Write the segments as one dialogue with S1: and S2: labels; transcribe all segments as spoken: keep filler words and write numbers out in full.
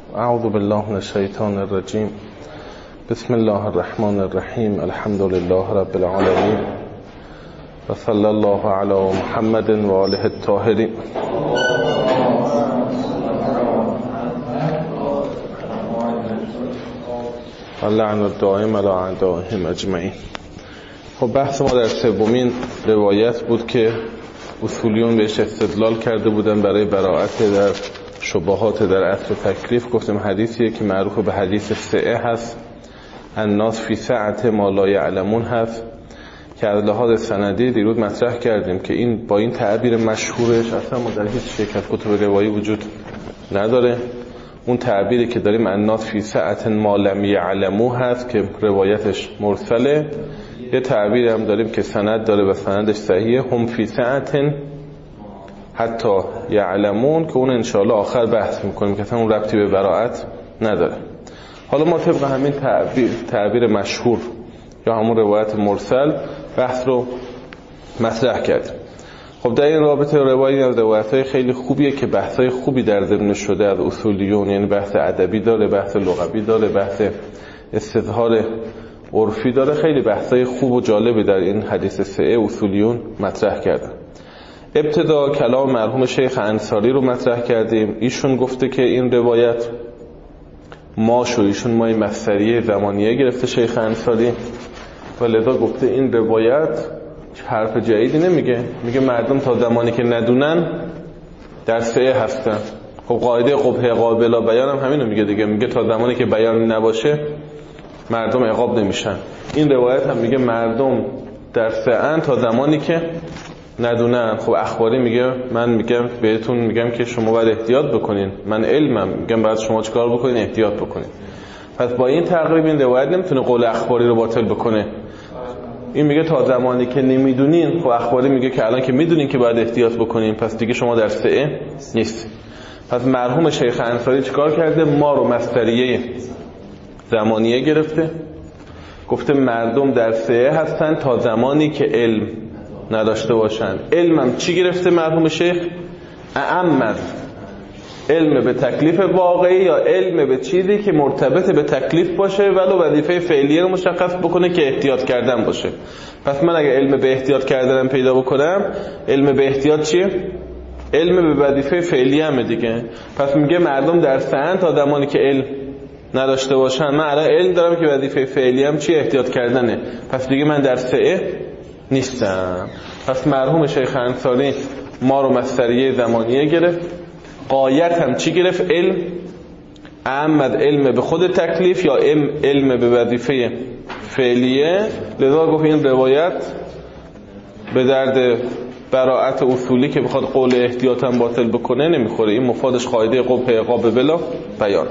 S1: اعوذ بالله من الشیطان الرجیم. بسم الله الرحمن الرحیم. الحمد لله رب العالمین و صلی الله علی محمد و آله الطاهرین. اللعن الدائم علی اعدائهم اجمعین. خب بحث ما در سومین روایت بود که اصولیون بهش استدلال کرده بودن برای براءت در شبهات در عصر تکلیف. گفتم حدیثیه که معروف به حدیث سعه هست، الناس فی سعة ما لا یعلمون هست، که از لحاظ سندی دیروز مطرح کردیم که این با این تعبیر مشهورش اصلا ما در هیچ یک از کتب روایی وجود نداره. اون تعبیری که داریم الناس فی سعة ما لم یعلمو هست که روایتش مرسله. یه تعبیر هم داریم که سند داره و سندش صحیحه، هم فی سعة حتی یعلمون، که اون انشاءالله آخر بحث میکنیم که اصلا اون ربطی به براءت نداره. حالا ما طبق همین تعبیر, تعبیر مشهور یا همون روایت مرسل بحث رو مطرح کردیم. خب در این رابطه روایی از روایت‌های خیلی خوبیه که بحث‌های خوبی در ضمن شده از اصولیون، یعنی بحث ادبی داره، بحث لغوی داره، بحث استظهار عرفی داره. خیلی بحث‌های خوب و جالبی در این حدیث سعه اصولیون مطرح کردن. ابتدا کلام مرحوم شیخ انصاری رو مطرح کردیم. ایشون گفته که این روایت ماشو ایشون مای مصدریه زمانیه گرفته شیخ انصاری و لذا گفته این روایت حرف جدیدی نمیگه، میگه مردم تا زمانی که ندونن در سعه هستن. خب قاعده قبح عقاب بلا بیان هم همینو میگه دیگه، میگه تا زمانی که بیان نباشه مردم عقاب نمیشن. این روایت هم میگه مردم در سعه تا زمانی که ندونن. خب اخباری میگه من میگم بهتون میگم که شما باید احتیاط بکنین، من علمم، میگم باید شما چیکار بکنین؟ احتیاط بکنین. پس با این تقریب این روایت نمیتونه قول اخباری رو باطل بکنه. این میگه تا زمانی که نمیدونین، خب اخباری میگه که الان که میدونین که باید احتیاط بکنین، پس دیگه شما در سعه نیست. پس مرحوم شیخ انصاری چیکار کرده؟ ما رو مصدریه زمانیه گرفته، گفته مردم در سعه هستن تا زمانی که علم نداشته باشن. علمم چی گرفته مرحوم شیخ؟ اعمد علم به تکلیف واقعی یا علم به چیزی که مرتبط به تکلیف باشه ولو وظیفه فعلیه رو مشخص بکنه که احتیاط کردن باشه. پس من اگه علم به احتیاط کردنم پیدا بکنم، علم به احتیاط چیه؟ علم به وظیفه فعلیه همه دیگه. پس میگه مردم در سعن تا زمانی که علم نداشته باشن. من الان علم دارم که وظیفه فعلیه هم چیه؟ احتیاط کردنه. پس دیگه من در سعه نیستم. پس مرحوم شیخ انصاری ما رو مصدریه زمانیه گرفت. غایت هم چی گرفت؟ علم. احمد علم به خود تکلیف یا علم به وظیفه فعلیه. لذا گفت این روایت به درد براءت اصولی که بخواد قول احتیاط هم باطل بکنه نمیخوره. این مفادش قاعده قبح عقاب بلا بیان.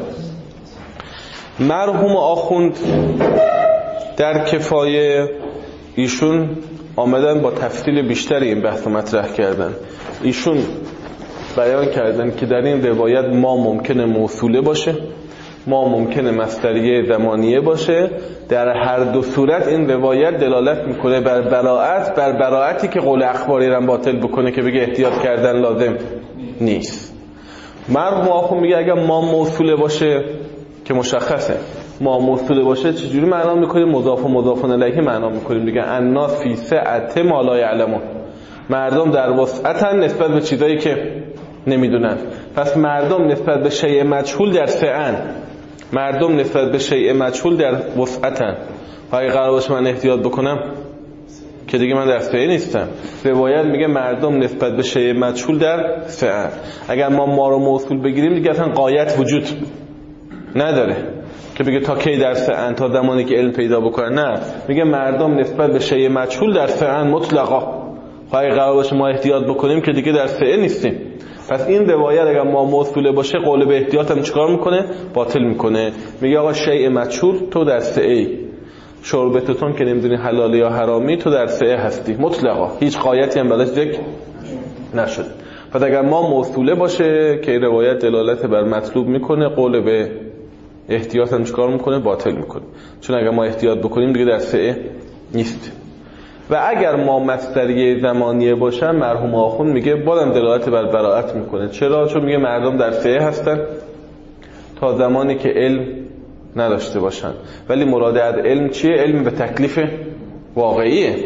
S1: مرحوم آخوند در کفایه ایشون آمدن با تفصیل بیشتری این بحث مطرح کردن. ایشون بیان کردن که در این روایت ما ممکنه موصوله باشه، ما ممکنه مصدریه زمانیه باشه. در هر دو صورت این روایت دلالت میکنه بر براءت، بر براءتی که قول اخباری رو باطل بکنه که بگه احتیاط کردن لازم نیست. مرحوم آخوند میگه اگر ما موصوله باشه که مشخصه، ما موصوله باشه چجوری معنا میکنیم؟ مضاف و مضاف الیه معنا میکنیم دیگه. الناس فی سعة ما لا یعلمون، مردم در وسعتن نسبت به چیزایی که نمیدونن. پس مردم نسبت به شیء مجهول در سعن، مردم نسبت به شیء مجهول در وسعتن. اگه قرار باشه من احتیاط بکنم که دیگه من در سعه نیستم. روایت میگه مردم نسبت به شیء مجهول در سعن. اگر ما ما رو موصول بگیریم دیگه اصلا غایت وجود نداره که بگه تا کی در سعن، تا زمانی که علم پیدا بکنن. نه، میگه مردم نسبت به شیء مجهول در سعن مطلقا. اگه قرار باشه ما احتیاط بکنیم که دیگه در سعه نیستیم. پس این روایت اگر ما موصوله باشه قول به احتیاط هم چیکار میکنه؟ باطل میکنه. میگه آقا شیء مجهول تو در سعه ای، شربتتون که نمیدونی حلال یا حرامی تو در سعه هستی مطلقا، هیچ قایتی هم بلاش ذکر نشد. پس اگر ما موصوله باشه که روایت دلالت بر مطلوب میکنه، قول به احتیاط هم چیکار میکنه؟ باطل میکنه. چون اگر ما احتیاط بکنیم دیگه در سعه نیست. و اگر ما مصدریه زمانیه باشن، مرحوم آخوند میگه بازم دلالت بر براءت میکنه. چرا؟ چون میگه مردم در سعه هستن تا زمانی که علم نداشته باشن. ولی مراد از علم چیه؟ علم به تکلیف واقعیه.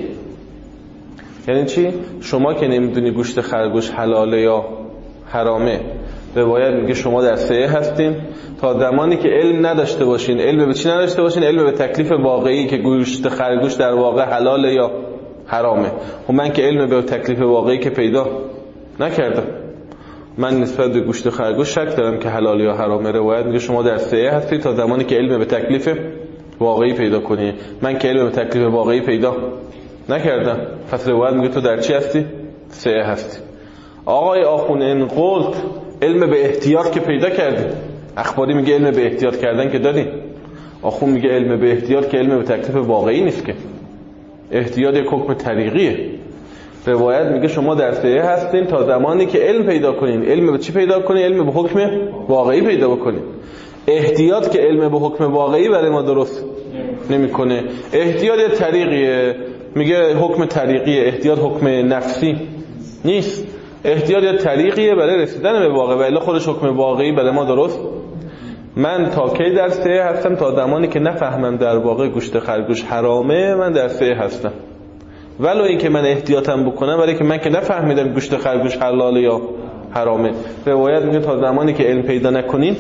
S1: یعنی چی؟ شما که نمیدونی گوشت خرگوش حلاله یا حرامه، روایت میگه شما در سعه هستین تا زمانی که علم نداشته باشین. علم به چی نداشته باشین؟ علم به تکلیف واقعی که گوشت خرگوش در واقع حلاله یا حرامه. و من که علم به تکلیف واقعی که پیدا نکردم، من نسبت به گوشت خرگوش شک دارم که حلال یا حرامه. روایت میگه شما در سعه هستی تا زمانی که علم به تکلیف واقعی پیدا کنی. من که علم به تکلیف واقعی پیدا نکردم، پس روایت میگه تو در چی هستی؟ سعه هستی. آقای آخون این قلت علم به احتیاط که پیدا کردی. اخباری میگه علم به احتیاط کردن که دادی. آخون میگه علم به احتیاط که علم به تکلیف واقعی نیست، که احتیاط یک حکم طریقیه. روایت میگه شما در سعه هستین تا زمانی که علم پیدا کنین. علم به چی پیدا کنین؟ علم به حکم واقعی پیدا بکنین. احتیاط که علم به حکم واقعی برای ما درست نمیکنه. احتیاط طریقیه، میگه حکم طریقیه. احتیاط حکم نفسی نیست، احتیاط طریقیه برای رسیدن به واقع، ولی خودش حکم واقعی برای ما درست. من تا کی در سعه هستم؟ تا زمانی که نفهمم در واقع گوشت خرگوش حرامه، من در سعه هستم. ولو این که من احتیاطم بکنم، ولی که من که نفهمیدم گوشت خرگوش حلاله یا حرامه. روایت میگه تا زمانی که علم پیدا نکنین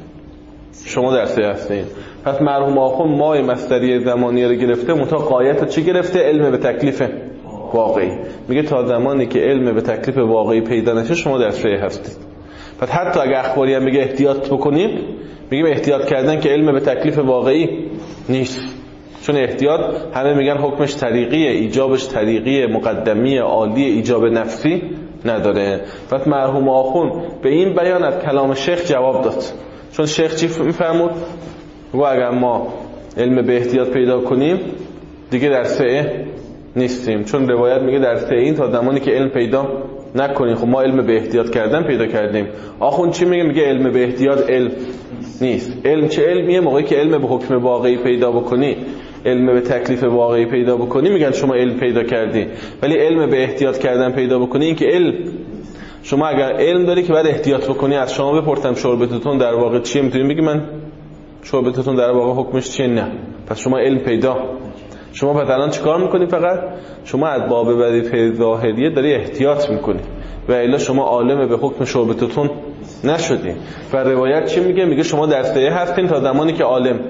S1: شما در سعه هستین. پس مرحوم آخوند مای مصدری زمانی رو گرفته، متا قایت رو چی گرفته؟ علم به تکلیف واقعی. میگه تا زمانی که علم به تکلیف واقعی پیدا نشه شما در سعه هستید. پس حتی اگه اخباری هم میگه احتیاط بکنید، میگیم احتیاط کردن که علم به تکلیف واقعی نیست. چون احتیاط همه میگن حکمش طریقیه، ایجابش طریقیه، مقدمیه، عالیه، ایجاب نفسی نداره. پس مرحوم آخوند به این بیان از کلام شیخ جواب داد. چون شیخ چی میفرمود؟ و اگر ما علم به احتیاط پیدا کنیم دیگه در سعه نیستیم. چون روایت میگه در سعه این تا زمانی که علم پیدا نکنیم. خب ما علم به احتیاط کردن پیدا کردیم. آخوند چی میگه؟ میگه علم به احتیاط علم نیست. علم چه علمیه؟ موقعی که علم به حکم واقعی پیدا بکنی، علم به تکلیف واقعی پیدا بکنی، میگن شما علم پیدا کردی. ولی علم به احتیاط کردن پیدا بکنی، این که علم، شما اگر علم داری که بعد احتیاط بکنی، از شما بپرسم شربتتون در واقع چیه، میتونی بگی من شربتتون در واقع حکمش چیه؟ نه. پس شما علم پیدا. شما پس الان چیکار میکنی؟ فقط شما از باب وظیفه ظاهریه داری احتیاط میکنی، و الا شما عالم به حکم شربتتون نشدی. و روایت چی میگه؟ میگه شما در سعه هستین تا زمانی که عالم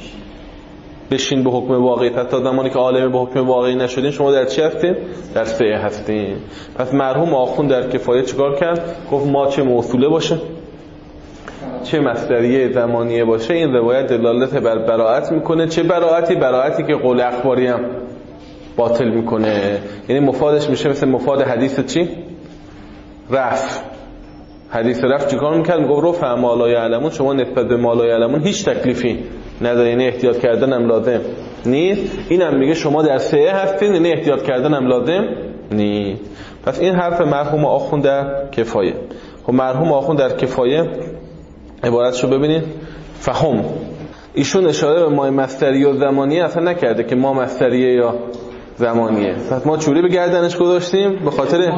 S1: بشین به حکم واقعی. پس تا زمانی که عالم به حکم واقعی نشدین شما در چی هستین؟ در سعه هستین. پس مرحوم آخوند در کفایه چیکار کرد؟ گفت ما چه موصوله باشه چه مصدریه زمانیه باشه، این روایت دلالت بر براءت میکنه. چه براءتی؟ براءتی که قول اخباری هم باطل میکنه. یعنی مفادش میشه مثل مفاد حدیث چی؟ رفع. حدیث رفع چیکار میکرد؟ میگفت رفع ما لا یعلمون، شما نسبت به ما لا یعلمون هیچ تکلیفی نداره، یعنی احتیاط کردن هم لازم نیست. اینم میگه شما در سعه هستین، یعنی احتیاط کردن هم لازم نیست. پس این حرف مرحوم آخوند در کفایه. خب مرحوم آخوند در کفایه عبارتشو ببینید، فهم. ایشون اشاره به ما مصدری و زمانیه اصلا نکرده که ما مصدریه یا زمانیه. پس ما چوری به گردنش گذاشتیم به خاطر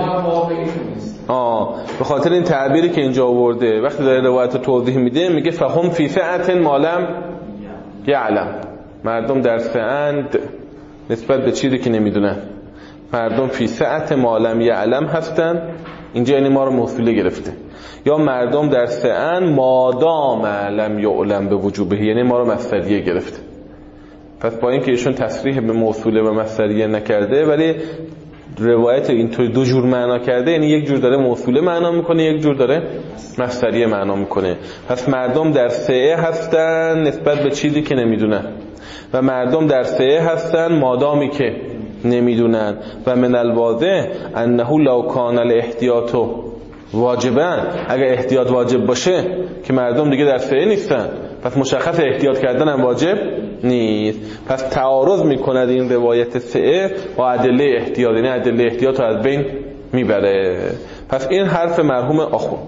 S1: آه به خاطر این تعبیری که اینجا آورده. وقتی داره روایت رو توضیح میده میگه فهم فی سعة مالم یعلم. مردم در سعند نسبت به چیزی که نمیدونن. مردم فی سعة مالم یعلم هستن. اینجا یعنی ما رو موصوله گرفته. یا مردم در سعن مادام لم یعلم به وجوبه، یعنی ما رو مصدریه گرفته. پس با اینکه ایشون تصریح به موصوله و مصدریه نکرده، ولی روایت اینطور دو جور معنا کرده، یعنی یک جور داره موصوله معنا میکنه، یک جور داره مصدریه معنا میکنه. پس مردم در سعه هستن نسبت به چیزی که نمیدونن، و مردم در سعه هستن مادامی که نمیدونن. و من الواضح انه لو کان الاحتیاط واجبا، اگر احتیاط واجب باشه که مردم دیگه در سعه نیستن، پس مشخص احتیاط کردن هم واجب نیست. پس تعارض میکند این روایت سعه با ادله احتیاط، یعنی ادله احتیاط رو از بین میبره. پس این حرف مرحوم آخوند.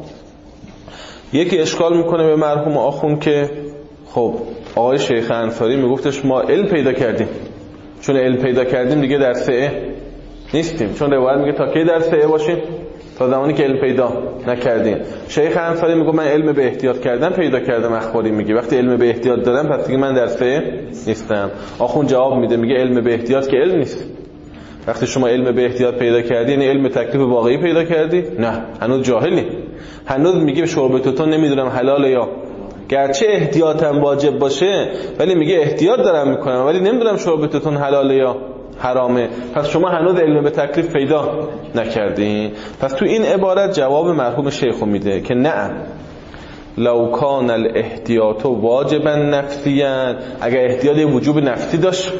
S1: یکی اشکال میکنه به مرحوم آخوند که خب آقای شیخ انصاری میگفتش ما علم پیدا کردیم، چون علم پیدا کردیم دیگه در سعه نیستیم. چون روایت میگه تا کی در سعه باشیم؟ تا زمانی که علم پیدا نکردین. شیخ انصاری میگه من علم به احتیاط کردم پیدا کردم، اخباری میگه وقتی علم به احتیاط دارم پس دیگه من در سه نیستم. آخوند جواب میده میگه علم به احتیاط که علم نیست. وقتی شما علم به احتیاط پیدا کردی یعنی علم تکلیف واقعی پیدا کردی؟ نه، هنوز جاهلی. هنوز میگه شرب توتون نمیدونم حلاله یا گرچه احتیاطم واجب باشه ولی میگه احتیاط دارم میکنم ولی نمیدونم شرب توتون حلاله یا حرامه. پس شما هنوز علم به تکلیف پیدا نکردین. پس تو این عبارت جواب مرحوم شیخو میده که نه، لو کان الاحتیاط واجبا نفسیا، اگر احتیاط وجوب نفسی داشت،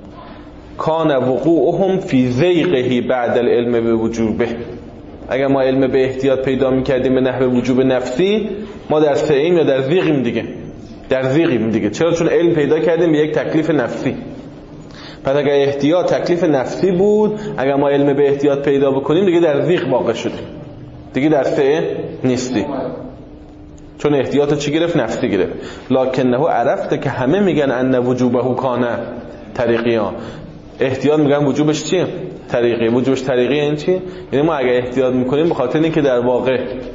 S1: کان وقوعهم فی ذیقه بعد العلم به وجوبه. اگر ما علم به احتیاط پیدا میکردیم به نحو وجوب نفسی، ما در سعیم یا در ذیقیم دیگه، در ذیقیم دیگه. چرا؟ چون علم پیدا کردیم به یک تکلیف نفسی. پس اگر احتیاط تکلیف نفسی بود، اگر ما علم به احتیاط پیدا بکنیم دیگه در ذیق واقع شدیم، دیگه در سعی نیستی، چون احتیاط چی گرفت؟ نفسی گرفت. لکنه عرفته که همه میگن ان وجوبه کانه طریقیان، احتیاط میگن وجوبش چیه؟ طریقی. وجوبش طریقی یعنی چی؟ یعنی ما اگر احتیاط میکنیم به خاطر اینکه در واقع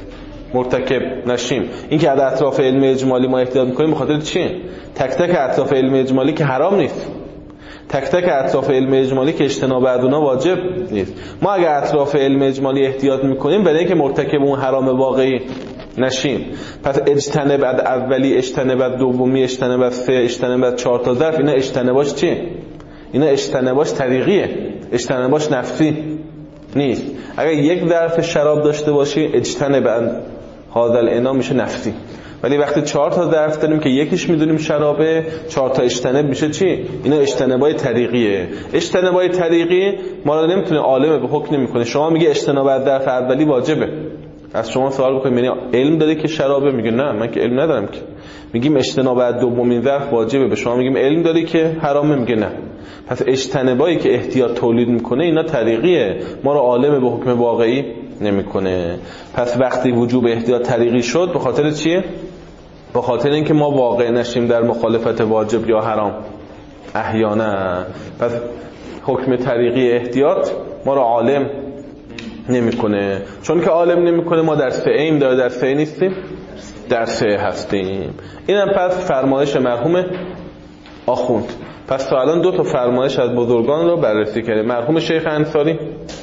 S1: مرتکب نشیم. این که در اطراف علم اجمالی ما احتیاط میکنیم به خاطر چیه؟ تک تک اطراف علم اجمالی که حرام نیست، تک تک اطراف علم اجمالی که اجتناب از اونها واجب نیست. ما اگر اطراف علم اجمالی احتیاط میکنیم برای اینکه مرتکب اون حرام واقعی نشیم. پس اجتناب از اولی، اجتناب از دومی، اجتناب از سه، اجتناب از چهار تا ظرف، اینا اجتناباش چیه؟ اینا اجتناباش طریقیه، اجتناباش نفسی نیست. اگر یک ظرف شراب داشته باشی اجتناب هذا الاناء میشه نفسی، ولی وقتی چهار تا ظرف داریم که یکیش میدونیم شرابه، چهار تا اجتناب میشه چی؟ اینا اجتنابای طریقیه. اجتنابای طریقی ما رو نمیتونه عالم به حکم نمیکنه. شما میگه اجتناب از ظرف اولی واجبه، از شما سوال بکنیم یعنی علم داری که شرابه؟ میگه نه من که علم ندارم که. میگیم اجتناب از دومین ظرف واجبه، به شما میگیم علم داری که حرامه؟ میگه نه. پس اجتنابایی که احتیاط تولید میکنه اینا طریقیه، ما رو عالم به حکم واقعی نمیکنه. پس وقتی وجوب احتیاط طریقی شد به خاطر چیه؟ به خاطر اینکه ما واقع نشیم در مخالفت واجب یا حرام احیانا. پس حکم طریقی احتیاط ما رو عالم نمیکنه. چون که عالم نمیکنه ما در سه ایم داره، در سه نیستیم، در سه هستیم. اینم پس فرمایش مرحوم آخوند. پس تا الان دو تا فرمایش از بزرگان رو بررسی کردیم. مرحوم شیخ انصاری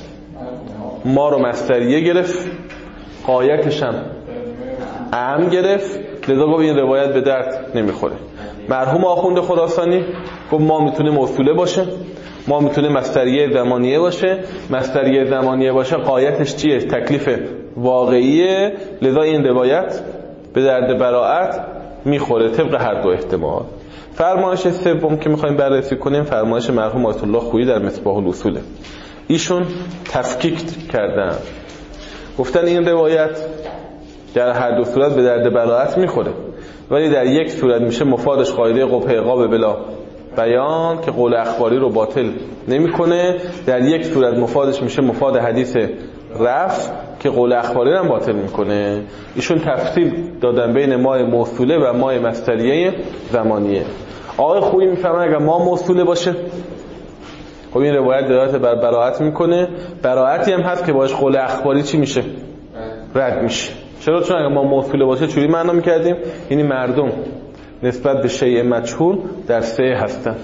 S1: ما رو مصدریه گرفت، غایتش هم اهم گرفت، لذا گفت این روایت به درد نمیخوره. مرحوم آخوند خراسانی گفت ما میتونیم اصوله باشه، ما میتونیم مصدریه زمانیه باشه. مصدریه زمانیه باشه غایتش چیه؟ تکلیف واقعیه، لذا این روایت به درد براءت میخوره طبق هر دو احتمال. فرمایش سوم که میخوایم بررسی کنیم فرمایش مرحوم آیت الله خویی در مصباح الاصوله. ایشون تفکیک کردن، گفتن این روایت در هر دو صورت به درد براءت میخوره، ولی در یک صورت میشه مفادش قاعده قبح عقاب بلا بیان که قول اخباری رو باطل نمیکنه، در یک صورت مفادش میشه مفاد حدیث رفع که قول اخباری رو هم باطل میکنه. ایشون تفصیل دادن بین مای موصوله و مای مصدریه زمانیه. آقای خویی میفهمن اگر ما موصوله باشه خب این روایت دلالت بر براءت میکنه، براءتی هم هست که باش قول اخباری چی میشه؟ رد میشه. چرا؟ چون اگر ما موصوله باشه چوری معنا میکردیم یعنی مردم نسبت به شیء مجهول در سه هستن،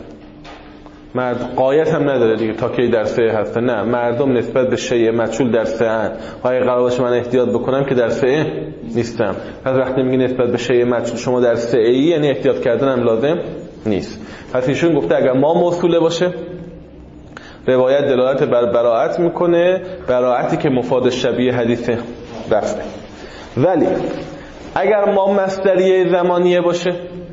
S1: مرد قایت هم نداره دیگه تا کی در سه هستن، نه مردم نسبت به شیء مجهول در سه ان. اگه قرار باشه من احتیاط بکنم که در سه نیستم. پس وقتی میگی نسبت به شیء مجهول شما در سه ای یعنی احتیاط کردن هم لازم نیست. پس ایشون گفته اگر ما موصوله باشه روایت دلالت بر براءت میکنه، براءتی که مفاد شبیه حدیث رفعه. ولی اگر ما مصدریه زمانیه باشه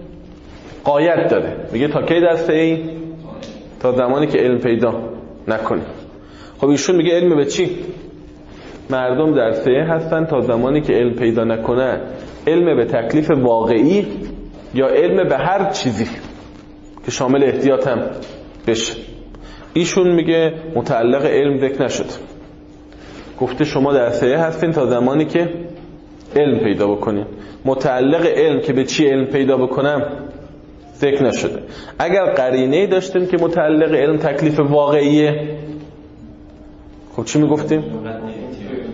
S1: قایت داره، میگه تا کی در سه ای؟ تا زمانی که علم پیدا نکنی. خب ایشون میگه علم به چی؟ مردم در سه هستن تا زمانی که علم پیدا نکنن. علم به تکلیف واقعی یا علم به هر چیزی که شامل احتیاط هم بشه. ایشون میگه متعلق علم ذکر نشد، گفته شما در سه هستین تا زمانی که علم پیدا بکنین. متعلق علم که به چی علم پیدا بکنم ذکر نشده. اگر قرینه‌ای داشتیم که متعلق علم تکلیف واقعیه خب چی میگفتیم؟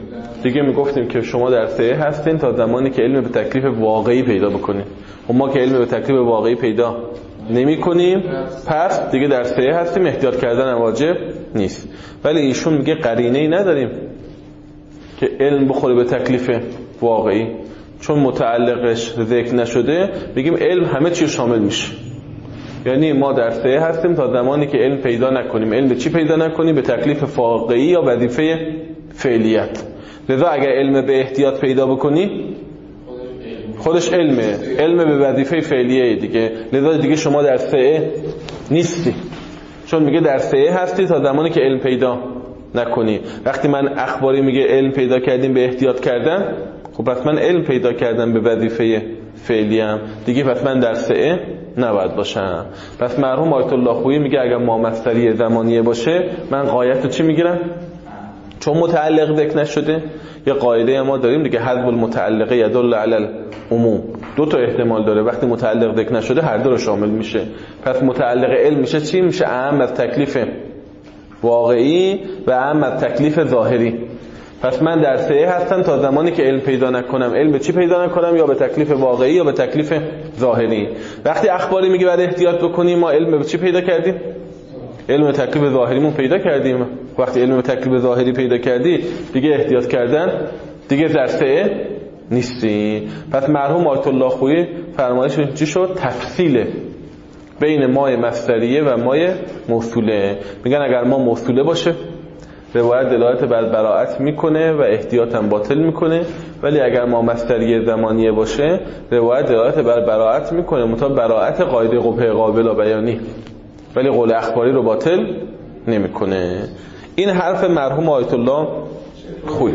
S1: دیگه میگفتیم که شما در سعه هستین تا زمانی که علم به تکلیف واقعی پیدا بکنید. و ما که علم به تکلیف واقعی پیدا نمی کنیم پس دیگه در سعه هستیم، احتیاط کردن واجب نیست. ولی ایشون میگه قرینه‌ای نداریم که علم بخوره به تکلیف واقعی، چون متعلقش ذکر نشده بگیم علم همه چی شامل میشه. یعنی ما در سعه هستیم تا زمانی که علم پیدا نکنیم. علم به چی پیدا نکنیم؟ به تکلیف واقعی یا وظیفه فعلیت. لذا اگر علم به احتیاط پیدا بکنی خودش علمه، علم به وظیفه فعلیه دیگه. لذا دیگه شما در سعه نیستی، چون میگه در سعه هستی تا زمانی که علم پیدا نکنی. وقتی من اخباری میگه علم پیدا کردیم به احتیاط کردن، خب پس من علم پیدا کردم به وظیفه فعلیم دیگه، پس من در سعه نباید باشم. پس مرحوم آیت الله خویی میگه اگر ما مصدری زمانیه باشه من غایت رو چی میگیرم؟ چون متعلق ذکر نشده. یه قاعده ما داریم دیگه، حذف المتعلقه یدل علی العموم. دو تا احتمال داره، وقتی متعلق ذکر نشده هر دو رو شامل میشه. پس متعلق علم میشه چی؟ میشه اعم از تکلیف واقعی و اعم از تکلیف ظاهری. پس من در سعه هستم تا زمانی که علم پیدا نکنم. علم به چی پیدا نکنم؟ یا به تکلیف واقعی یا به تکلیف ظاهری. وقتی اخباری میگه بعد احتیاط بکنیم، ما علم به چی پیدا کردیم؟ علم به تکلیف ظاهریمون پیدا کردیم. وقتی علم به تکلیف ظاهری پیدا کردی دیگه احتیاط کردن دیگه در سعه نیستی. پس مرحوم آیت الله خویی فرمایشش چی شد؟ تفصیل بین مای مصدریه و مای موصوله. میگن اگر ما موصوله باشه روایت دلالت بر براءت میکنه و احتیاط هم باطل میکنه، ولی اگر ما مصدریه زمانیه باشه روایت دلالت بر براءت میکنه، مطابق براءت قاعده قبح قابل بیانی، ولی قول اخباری رو باطل نمیکنه. این حرف مرحوم آیت الله خویی.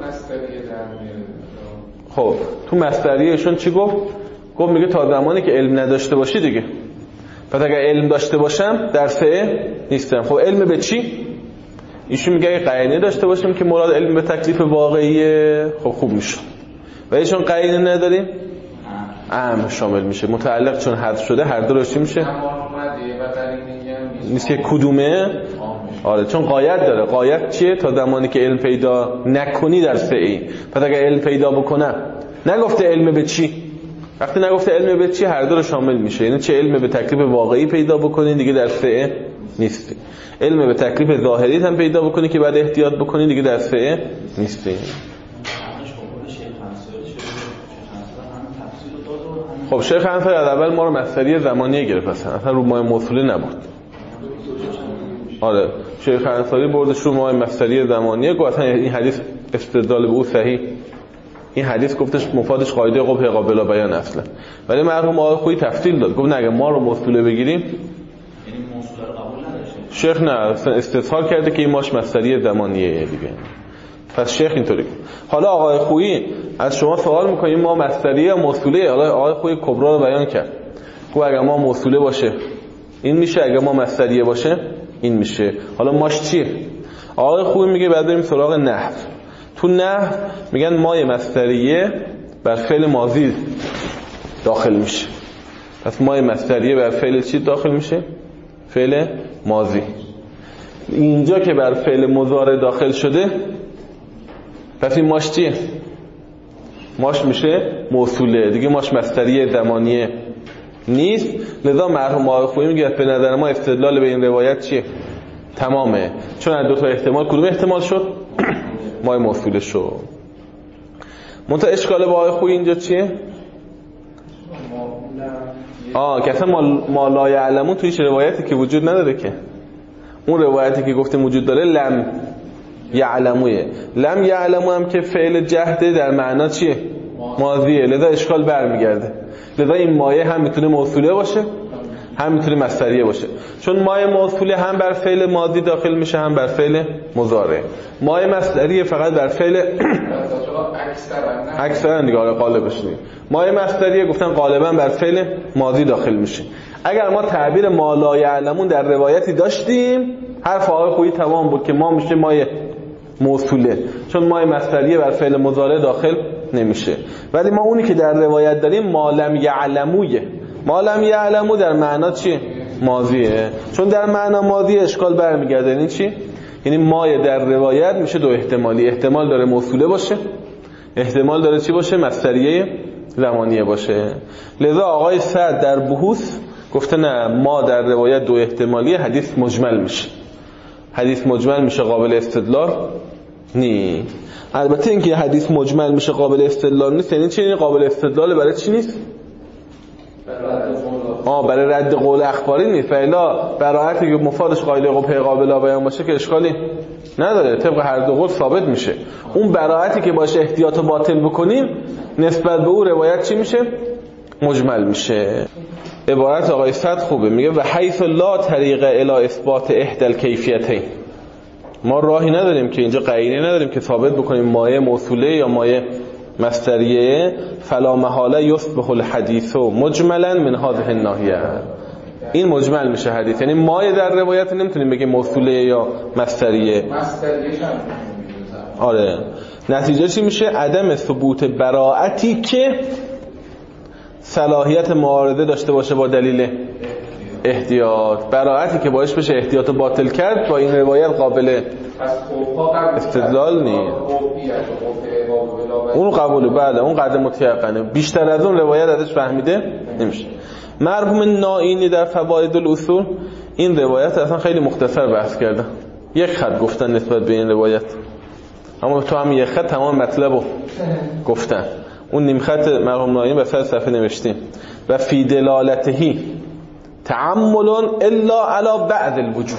S1: خب تو مصدریهشون چی گفت؟ گفت میگه تا زمانی که علم نداشته باشی دیگه. پس اگر علم داشته باشم در سعه نیستم. خب علم به چی؟ ایشون میگه اگه قرینه داشته باشیم که مراد علم به تکلیف واقعیه خب خوب میشه، ولی چون قرینه نداریم عام شامل میشه. متعلق چون حذف شده هر دو رو چی میشه؟ نیست که کدومه؟ آره چون قایت داره. قایت چیه؟ تا زمانی که علم پیدا نکنی در سعی. پس اگر علم پیدا بکنم، نگفته علم به چی، وقتی نگفته علم به چی هر دو رو شامل میشه. یعنی چه علم به تکلیف واقعی پیدا بکنی دیگه در سعی نیستی، علم به تکلیف ظاهری هم پیدا بکنی که بعد احتیاط بکنی دیگه در سعی نیستی. خب شیخ انصاری از اول ما رو مصدری زمانیه گرفت، اصلا رو مای موصوله نبود. آره شیخ انصاری بردش رو مای مصدری زمانیه، گفت اصلا این حدیث استدلال به او صحیح، این حدیث گفتش مفادش قاعده قبح قابل بیان اصلا. ولی مرحوم آقای خویی تفصیل داد، گفت نه اگه ما رو موصوله بگیریم، یعنی موصوله رو قبول نداشته شیخ، نه اصلا استظهار کرده که این ماش مصدری زمانیه دیگه. پس شیخ اینطوری. حالا آقای خویی از شما سوال میکنیم ما مصدریه یا موصوله؟ حالا آقای خویی کبرا رو بیان کرد، گفت اگه ما موصوله باشه این میشه، اگه ما مصدریه باشه این میشه. حالا ماش چیه؟ آقای خویی میگه بعد بریم سراغ نحو. تو نحو میگن مای مصدریه بر فعل ماضی داخل میشه. پس مای مصدریه بر فعل چی داخل میشه؟ فعل ماضی. اینجا که بر فعل مضارع داخل شده پس این ماش چیه؟ ماش میشه موصوله دیگه، ماش مصدریه زمانیه نیست. لذا مرحوم آقای خویی میگه به نظر ما استدلال به این روایت چیه؟ تمامه. چون از دو تا احتمال کدوم احتمال شد؟ مای موصوله شد. منتها اشکال با آقای خویی اینجا چیه؟ آه که اصلا ما لا یعلمون تویش روایتی که وجود نداره که. اون روایتی که گفتیم وجود داره لم یعلمویه. لم یعلمو هم که فعل جهده در معنا چیه؟ ماضیه. لذا اشکال برمیگرده. لذا این مایه هم میتونه موصوله باشه هم میتونه مصدریه باشه، چون مایه موصوله هم بر فعل ماضی داخل میشه هم بر فعل مضارع. مایه مصدریه فقط بر فعل اکثرا دیگه آره غالبش دیگه. مایه مصدریه گفتن غالبا بر فعل ماضی داخل میشه. اگر ما تعبیر ما لا یعلمون در روایتی داشتیم حرف آقای خویی تمام بود که ما میشه مایه موصوله، چون مایه مصدریه بر فعل مضارع داخل نمیشه. ولی ما اونی که در روایت داریم ما لم یعلمویه. ما لم یعلمو در معنا چیه؟ ماضیه. چون در معنا ماضی اشکال برمیگرده. یعنی چی؟ یعنی مای در روایت میشه دو احتمالی، احتمال داره موصوله باشه، احتمال داره چی باشه؟ مصدریه زمانیه باشه. لذا آقای سعد در بحوث گفته نه، ما در روایت دو احتمالی، حدیث مجمل میشه، حدیث مجمل میشه قابل استدلال نی. البته اینکه حدیث مجمل میشه قابل استدلال نیست یعنی چی؟ یعنی قابل استدلال برای چی نیست؟ آه برای رد قول اخباری نیست. فعلا براحتی که مفادش قائل قبه قابل بیان باشه که اشکالی نداره، طبق هر دو قول ثابت میشه. اون براحتی که باشه احتیاط باطل بکنیم نسبت به اون روایت چی میشه؟ مجمل میشه. عبارت آقای صد خوبه، میگه و حیث لا طریق الی اثبات احدى الکیفیتین، ما راهی نداریم که اینجا قرینه نداریم که ثابت بکنیم مایه موصوله یا مایه مصدریه، فلا محاله یصبح الحدیث مجملا من هذه الناحیه. این مجمل میشه حدیث، یعنی مایه در روایت نمیتونیم بگیم موصوله یا مصدریه. آره نتیجه چی میشه؟ عدم ثبوت براءتی که صلاحیت معارضه داشته باشه با دلیل احتیاط. براءتی که باعث بشه احتیاط باطل کرد با این روایت قابل استدلال نیست. اون قبوله، بله اون قدر متیقنه، بیشتر از اون روایت ازش فهمیده نمیشه. مرحوم نائینی در فواید الاصول این روایت اصلا خیلی مختصر بحث کردن، یک خط گفتن نسبت به این روایت، اما تو هم یک خط تمام مطلبو گفتن. اون نیم خط مرحوم نائینی به سر صفحه نوشتیم و فی دلالتهی تعمل الا علی بعض الوجوه.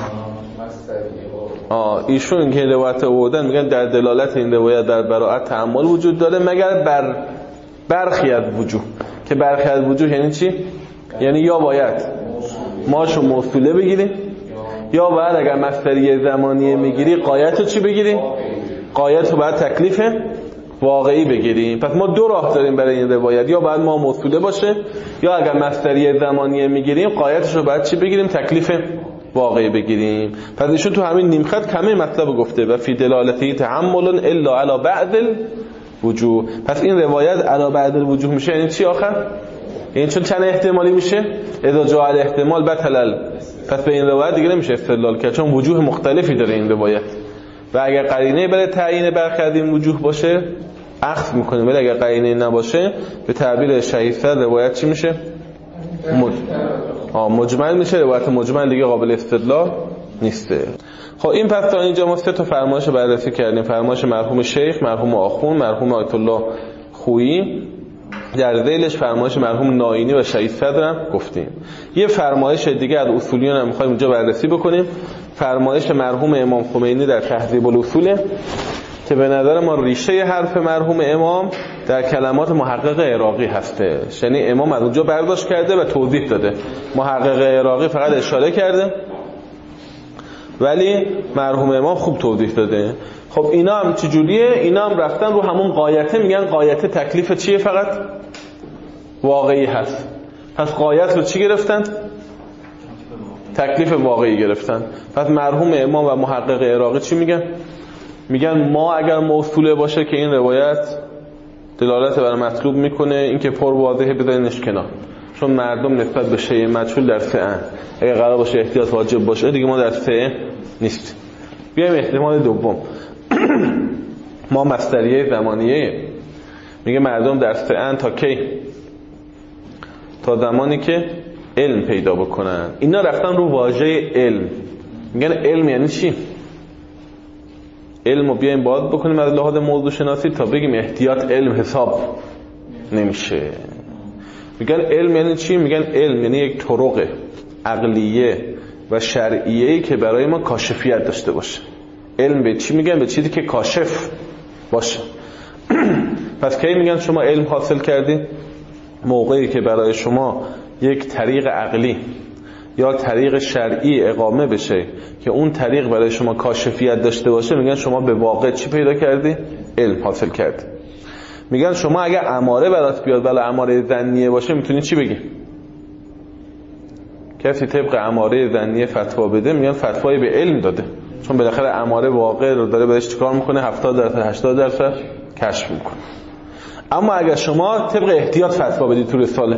S1: آه ایشون که روایت آوردن میگن در دلالت این روایت در براءت تعمل وجود داره مگر بر برخی از وجوه. که برخی از وجوه یعنی چی؟ یعنی یا باید ماشو موصوله بگیریم یا باید اگر مصدریه زمانیه میگیری قایت رو چی بگیریم؟ قایت رو باید تکلیف واقعی بگیریم. پس ما دو راه داریم برای این روایت، یا باید ما موصوله باشه یا اگر مصدریه زمانیه میگیریم قایتش رو باید چی بگیریم؟ تکلیف واقعی بگیریم. پس ایشون تو همین نیم خط کمی مطلب گفته و فی دلالتی تحمل الا علی بعض الوجوه. پس این روایت علی بعض الوجوه میشه یعنی چی آخر؟ این چون چند احتمالی میشه؟ اذا جاء الاحتمال بطل. پس به این روایت دیگه نمیشه استدلال کرد چون وجوه مختلفی داره این روایت و اگر قرینه برای تعیین برخی از این وجوه باشه اخذ میکنیم، ولی اگر قرینه نباشه به تعبیر شهیدتر روایت چی میشه؟ مج... آه مجمل میشه. روایت مجمل دیگه قابل استدلال نیسته. خب این پس تا اینجا ما سه تا فرمایش بررسی کردیم، فرمایش مرحوم شیخ، مرحوم آخوند، مرحوم آیت الله خویی، در ذیلش فرمایش مرحوم نائینی و شهید صدرم گفتیم. یه فرمایش دیگه از اصولیان هم می‌خوایم اینجا بررسی بکنیم، فرمایش مرحوم امام خمینی در تهذیب الاصول که به نظر ما ریشه حرف مرحوم امام در کلمات محقق عراقی هسته. یعنی امام از اونجا برداشت کرده و توضیح داده، محقق عراقی فقط اشاره کرده ولی مرحوم امام خوب توضیح داده. خب اینا هم چجوریه؟ اینا هم رفتن رو همون قایته، میگن قایته تکلیف چیه؟ فقط واقعی هست. پس قایت رو چی گرفتن؟ تکلیف واقعی گرفتن. پس مرحوم امام و محقق عراقی چی میگن؟ میگن ما اگر موصوله باشه که این روایت دلالت بر مطلوب میکنه، این که پر واضحه بذارینش کنار، چون مردم نسبت به شیء مجهول در سه ان، اگر قرار باشه احتیاط واجب باشه دیگه ما در سه نیست. بیایم احتمال دوم ما مصدریه زمانیه، میگه مردم در سه ان تا کی؟ تا زمانی که علم پیدا بکنن. اینا رفتن رو واژه علم، میگن علم یعنی چی؟ علم رو بیایم باید بکنیم از لحاظ موضوع شناسی تا بگیم احتیاط علم حساب نمیشه. میگن علم یعنی چی؟ میگن علم یعنی یک طرق عقلیه و شرعیه‌ای که برای ما کاشفیت داشته باشه. علم به چی میگن؟ به چیزی که کاشف باشه. پس کی میگن شما علم حاصل کردی؟ موقعی که برای شما یک طریق عقلی یا طریق شرعی اقامه بشه که اون طریق برای شما کاشفیت داشته باشه، میگن شما به واقع چی پیدا کردی؟ علم حاصل کردی. میگن شما اگر اماره برات بیاد ولی اماره ظنیه باشه میتونی چی بگی؟ کسی طبق اماره ظنیه فتوا بده میگن فتوای به علم داده، چون بالاخره اماره واقع رو داره بهش چیکار میکنه؟ هفتاد درصد هشتاد درصد کشف میکنه. اما اگر شما طبق احتیاط فتوا بدی تو رساله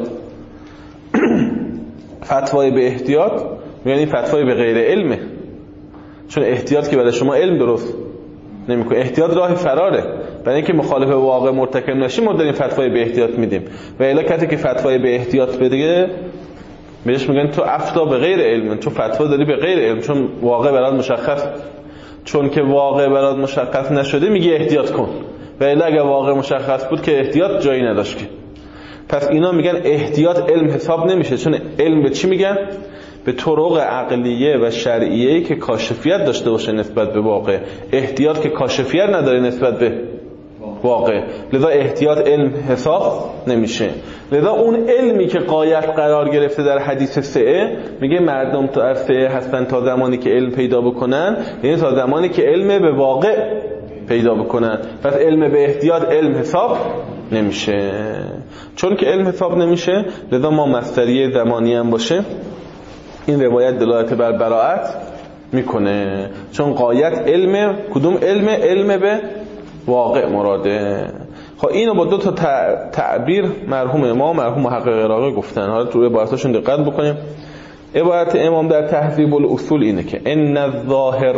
S1: فتوای به احتیاط، یعنی فتوای به غیر علمه، چون احتیاط که برای شما علم درست نمیکنه، احتیاط راه فراره. برای اینکه مخالف واقع مرتکب نشیم ما داریم فتوای به احتیاط میدیم و الا کسی که فتوای به احتیاط بده بهش میگن تو افتا به غیر علم، تو فتوا داری به غیر علم، چون واقع برات مشخص، چون که واقع برات مشخص نشده میگی احتیاط کن و الا اگه واقع مشخص بود که احتیاط جایی نداشت که. پس اینا میگن احتیاط علم حساب نمیشه، چون علم به چی میگن؟ به طرق عقلیه و شرعیه‌ای که کاشفیت داشته باشه نسبت به واقع. احتیاط که کاشفیت نداره نسبت به واقع، لذا احتیاط علم حساب نمیشه. لذا اون علمی که غایت قرار گرفته در حدیث سه میگه مردم تا سه هستن تا زمانی که علم پیدا بکنن، یعنی تا زمانی که علم به واقع پیدا بکنن. پس علم به احتیاط علم حساب نمیشه. چون که علم حساب نمیشه لذا ما مصدریه زمانی هم باشه این روایت دلالت بر براءت میکنه، چون غایت علم کدوم علم؟ علم به واقع مراده. خب اینو با دو تا تعبیر مرحوم امام مرحوم محقق عراقی گفتن. حالا تو عبارتاشون دقت بکنیم. عبارت امام در تهذیب الاصول اینه که ان الظاهر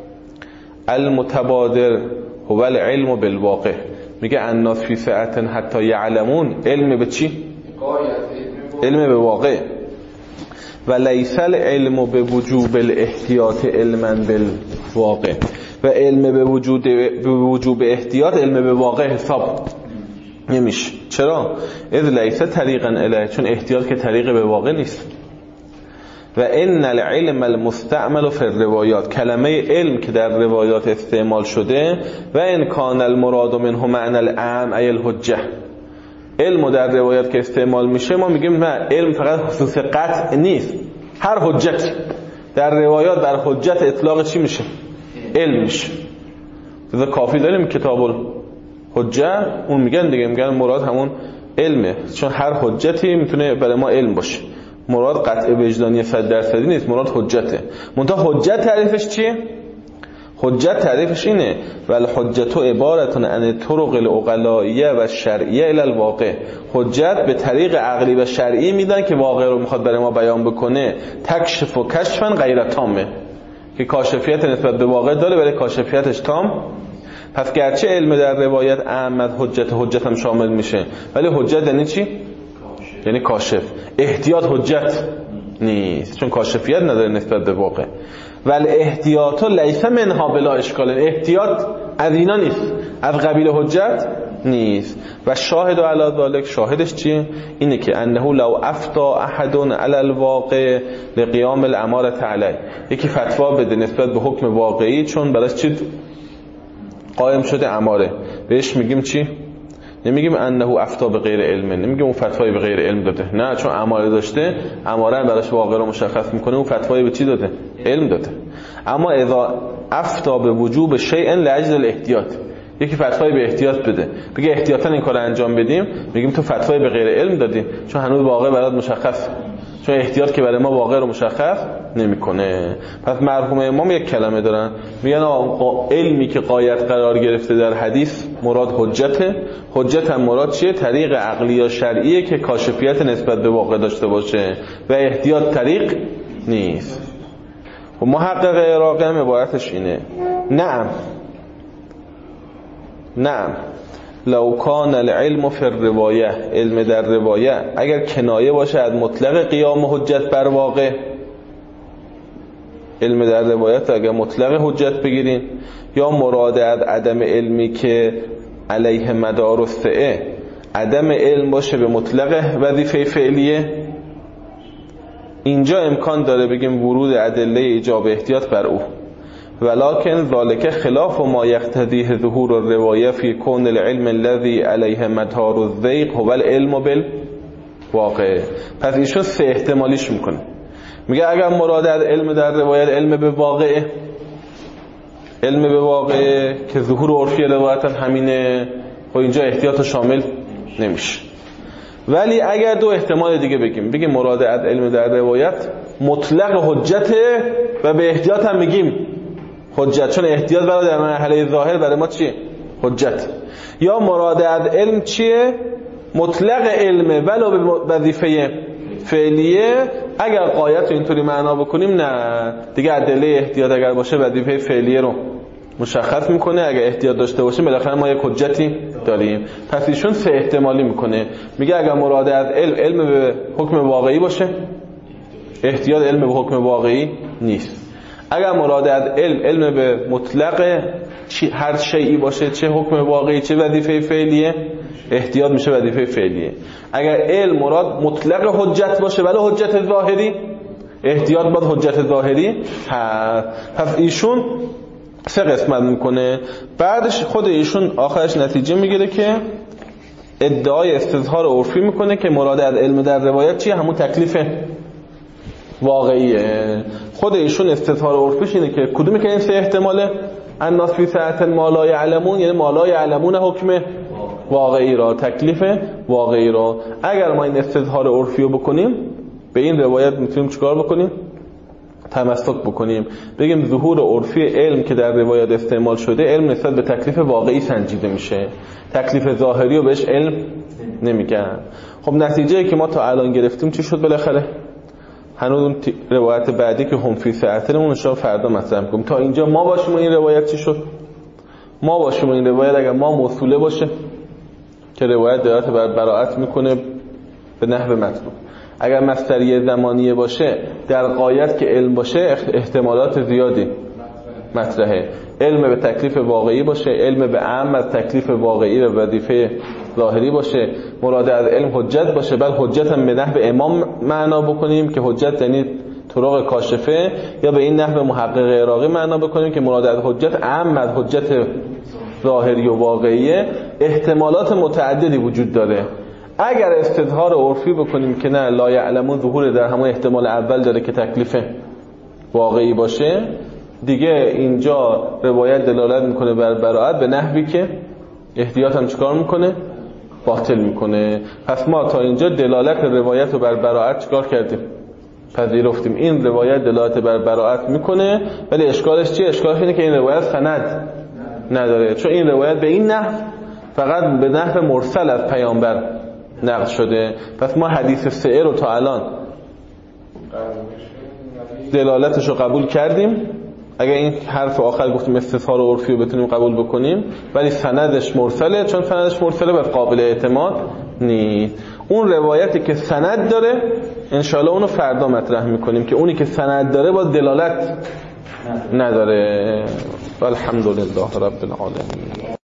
S1: المتبادر هو العلم بالواقع. میگه الناس فی ساعت حتی یعلمون. علم به چی؟ علم به واقع. و لیس العلم به وجوب الاحتیاط علما بالواقع. و علم به وجود به وجوب احتیاط علم به واقع حساب نمیشه. چرا؟ اذ لیس طریقا الیه، چون احتیاط که طریق به واقع نیست. و ان العلم المستعمل فی الروایات، کلمه علم که در روایات استعمال شده، و ان کان المراد منه معنى العام ای الحجه، علم در روایات که استعمال میشه ما میگیم نه، علم فقط خصوص قطع نیست، هر حجت در روایات بر حجت اطلاق چی میشه؟ علم میشه. لذا کافی داریم کتاب الحجه، اون میگن دیگه، میگن مراد همون علمه، چون هر حجتی میتونه برای ما علم باشه. مراد قطع وجدانی صد درصدی نیست، مراد حجته. منتها حجت تعریفش چیه؟ حجت تعریفش اینه ول حجت عبارت عن طرق العقلائیه و شرعیه الی الواقع. حجت به طریق عقلی و شرعی میدن که واقع رو میخواد برای ما بیان بکنه. تکشف و کشفن غیر تامه، که کاشفیت نسبت به واقع داره ولی کاشفیتش تام. پس گرچه علم در روایت احمد حجت حجت هم شامل میشه، ولی حجت یعنی چی؟ یعنی کاشف. احتیاط حجت نیست، چون کاشفیت نداره نسبت به واقع. ولی احتیاط لیس منها بلا اشکال، احتیاط از اینا نیست، از قبیل حجت نیست. و شاهد علی ذلک، شاهدش چیه؟ اینه که انه لو افتا احد علی الواقع لقیام الاماره علی، یکی فتوا بده نسبت به حکم واقعی چون براش چی قائم شده اماره، بهش میگیم چی؟ نمیگیم انه افتا به غیر علم، نمیگیم اون فتوای به غیر علم داده، نه، چون اماره داشته، اماره براش واقع رو مشخص میکنه، اون فتوای به چی داده؟ علم داده. اما اذا افتا به وجوب شیء لاجل الاحتیاط، یکی فتوای به احتیاط بده، بگه احتیاطاً این کارو انجام بدیم، میگیم تو فتوای به غیر علم دادی، چون هنوز واقع برات مشخص، چون احتیاط که برای ما واقع رو مشخص نمیکنه. پس مرحوم امام یک کلمه دارن، میگن علمی که غایت قرار گرفته در حدیث مراد حجته. حجت هم مراد چیه؟ طریق عقلی یا شرعیه که کاشفیت نسبت به واقع داشته باشه و احتیاط طریق نیست. و محقق عراقی هم عبارتش اینه، نعم نعم لو کان العلم فی الروایه، علم در روایه اگر کنایه باشه از مطلق قیام حجت بر واقع، علم در روایت اگر مطلق حجت بگیرین، یا مراد از عدم علمی که علیه مدار السعه، عدم علم باشه به مطلق وظیفه فعلیه، اینجا امکان داره بگیم ورود ادله ایجاب احتیاط بر او. ولكن ذلك خلاف ما يقتضيه ظهور الروايه في كون العلم الذي عليه مدار الذيق هو العلم بالواقع. پس ایشون سه احتمالیش میکنه، میگه اگر مراد از علم در روایت علم به واقع، علم به واقع که ظهور عرفی روایت هم همینه، خب اینجا احتیاط شامل نمیشه. ولی اگر دو احتمال دیگه بگیم، بگیم مراد از علم در روایت مطلق حجته و به احتیاط هم میگیم حجت، چون احتیاط برای در مرحله ظاهر برای ما چیه؟ حجت. یا مراد از علم چیه؟ مطلق علمه ولو به وظیفه فعلیه، اگر غایت رو اینطوری معنا بکنیم نه دیگه ادله احتیاط اگر باشه وظیفه فعلیه رو مشخص میکنه، اگر احتیاط داشته باشیم بالاخره ما یک حجتی داریم. پس ایشون سه احتمالی میکنه، میگه اگر مراد از علم علم به حکم واقعی باشه احتیاط علم به حکم واقعی نیست، اگر مراد از علم علم به مطلق هر شیئی باشه چه حکم واقعی چه وظیفه فعلیه احتیاط میشه وظیفه فعلیه، اگر علم مراد مطلق حجت باشه ولی حجت ظاهری احتیاط باید حجت ظاهری هست. پس ایشون سه قسمت میکنه، بعدش خود ایشون آخرش نتیجه میگیره که ادعای استظهار عرفی میکنه که مراد از علم در روایت چیه؟ همون تکلیف واقعیه. خود ایشون استظهار عرفیش اینه که کدومی که این سه احتماله الناس فی سعة ما لا یعلمون، یعنی ما لا یعلمون حکم واقعی را، تکلیف واقعی را. اگر ما این استظهار عرفی رو بکنیم به این روایت میتونیم چیکار بکنیم؟ تمسک بکنیم، بگیم ظهور عرفی علم که در روایت استعمال شده علم نسبت به تکلیف واقعی سنجیده میشه، تکلیف ظاهری رو بهش علم نمیگن. خب نتیجه که ما تا الان گرفتیم چی شد بالاخره؟ هنوز اون روایت بعدی که هم فی سعتمون رو فردا مطرح می‌کنیم. تا اینجا ما باشیم این روایت چی شد؟ ما باشیم این روایت اگر ما موصوله باشه که روایت دلالت بر براءت میکنه به نحو مطلوب، اگر مصدریه زمانیه باشه در غایت که علم باشه احتمالات زیادی مطرحه، علم به تکلیف واقعی باشه، علم به اعم از تکلیف واقعی و وظیفه ظاهری باشه، مراد از علم حجت باشه، بعد حجت هم به نحو امام معنا بکنیم که حجت یعنی طرق کاشفه، یا به این نحو محقق عراقی معنا بکنیم که مراد از حجت اعم از حجت ظاهری و واقعیه. احتمالات متعددی وجود داره. اگر استظهار عرفی بکنیم که نه لا یعلمون ظهور در همون احتمال اول داره که تکلیف واقعی باشه، دیگه اینجا روایت دلالت میکنه بر براءت به نحوی که احتیاط هم چیکار میکنه؟ باطل میکنه. پس ما تا اینجا دلالت روایت رو بر براءت چیکار کردیم؟ پذیرفتیم. این روایت دلالت بر براءت میکنه، ولی اشکالش چیه؟ اشکالش اینه که این روایت سند نداره، چون این روایت به این نحو فقط به نحو مرسل از پیامبر نقل شده. پس ما حدیث سعه رو تا الان دلالتش رو قبول کردیم، اگر این حرف آخر گفتیم استظهار عرفی رو بتونیم قبول بکنیم، ولی سندش مرسله، چون سندش مرسله بس قابل اعتماد نیست. اون روایتی که سند داره انشاءالله اونو فردا مطرح میکنیم که اونی که سند داره با دلالت نداره. والحمدلله رب العالمین.